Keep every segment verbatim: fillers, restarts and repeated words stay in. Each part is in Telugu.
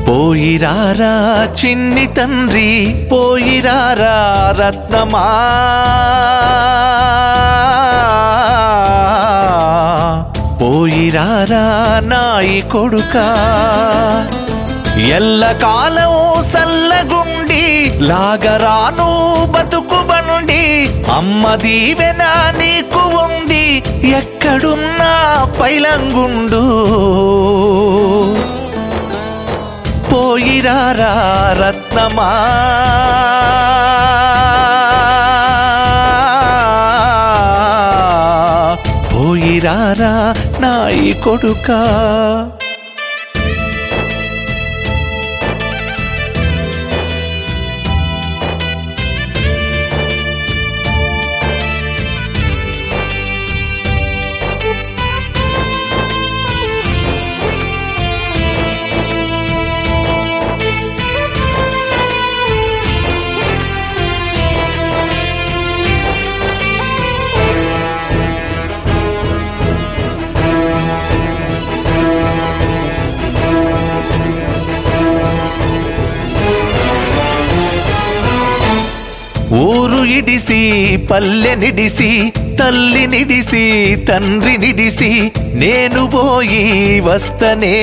పోయిరారా చిన్ని తండ్రి పోయిరారా రత్నమా పోయిరారా నాయి కొడుకా ఎల్లకాలం సల్లగుండి లాగరాను బతుకు బండి అమ్మ దీవెన నీకు ఉంది ఎక్కడున్నా పైలంగుండు పోయిరారా రత్నమా పోయిరారా నాయి కొడుకా ఊరు ఇడిసి పల్లె నిడిసి తల్లి నిడిసి తండ్రి నిడిసి నేను పోయి వస్తనే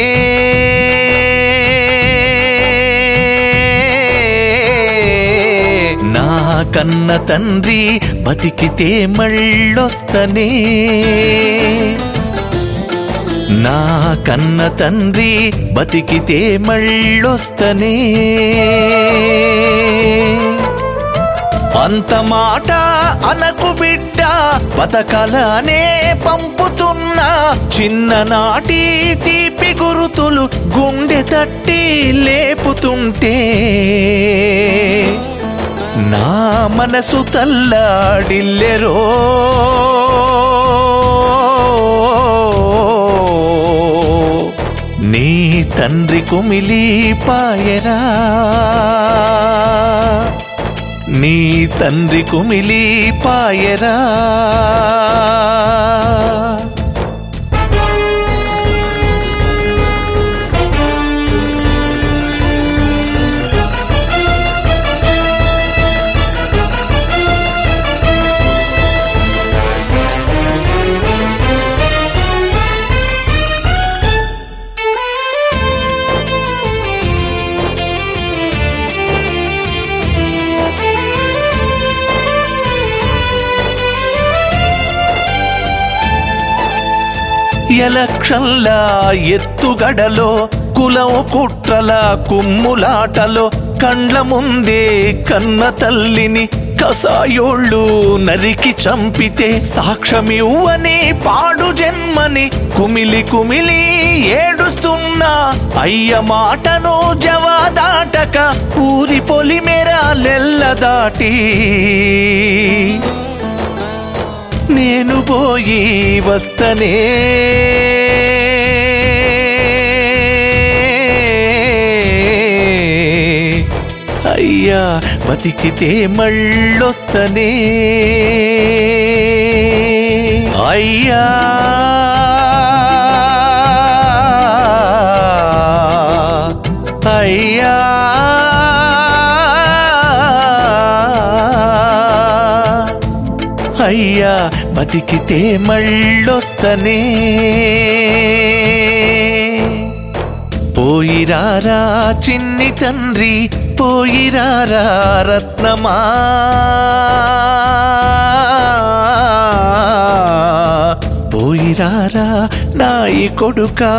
నా కన్న తండ్రి బతికితే మళ్ళొస్తనే నా కన్న తండ్రి బతికితే మళ్ళొస్తనే అంత మాట అనకు బిడ్డ బతకలనే పంపుతున్నా చిన్ననాటి తీపి గురుతులు గుండె తట్టి లేపుతుంటే నా మనసు తల్లాడిల్లెరో నీ తండ్రి కుమిలి పాయరా నీ తండ్రి కుమిలి పాయరా ఎలక్షన్ల ఎత్తుగడలో కులం కుట్రల కుమ్ములాటలో కండ్ల ముందే కన్న తల్లిని కసాయోళ్ళు నరికి చంపితే సాక్ష్యమివ్వని పాడు జన్మని కుమిలి కుమిలి ఏడుస్తున్నా అయ్య మాటను జవాదాటక ఊరి పొలిమేరాలెల్ల దాటి నేను పోయి వస్తనే అయ్యా బతికితే మళ్ళొస్తనే అయ్యా అయ్యా అయ్యా బతికితే మళ్ళొస్తనే పోయిరారా చిన్ని తండ్రి పోయిరారా రత్నమా పోయిరారా నాయి కొడుకా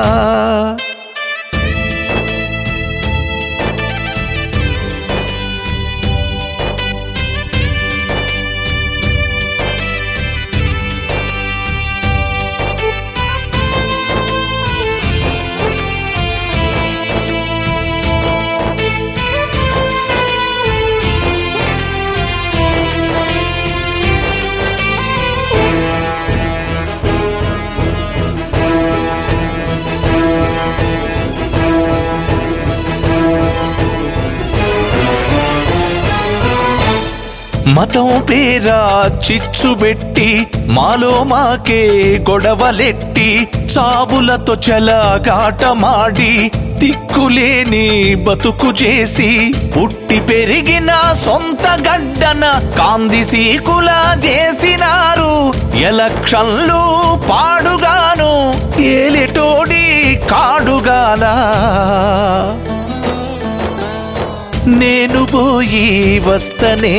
మతం పేరా చిచ్చుబెట్టి మాలో మాకే గొడవలెట్టి చావులతో చెలగాటమాడి దిక్కులేని బతుకు చేసి పుట్టి పెరిగిన సొంత గడ్డన కాంది సీకులా చేసినారు ఎలక్షన్లు పాడుగాను ఏలిటోడి కాడుగానా నేను పోయి వస్తనే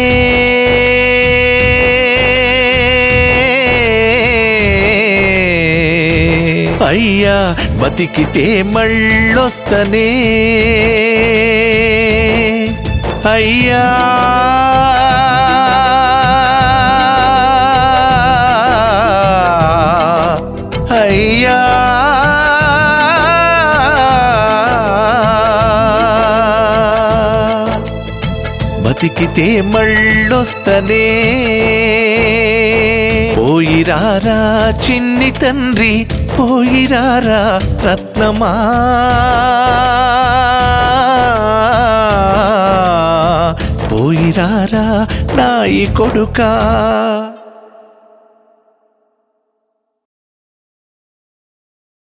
అయ్యా బతికితే మళ్ళొస్తనే అయ్యా అయ్యా బతికితే మళ్ళొస్తనే పోయిరారా చిన్ని తండ్రి పోయిరారా రత్నమా పోయిరారా నా ఈ కొడుకా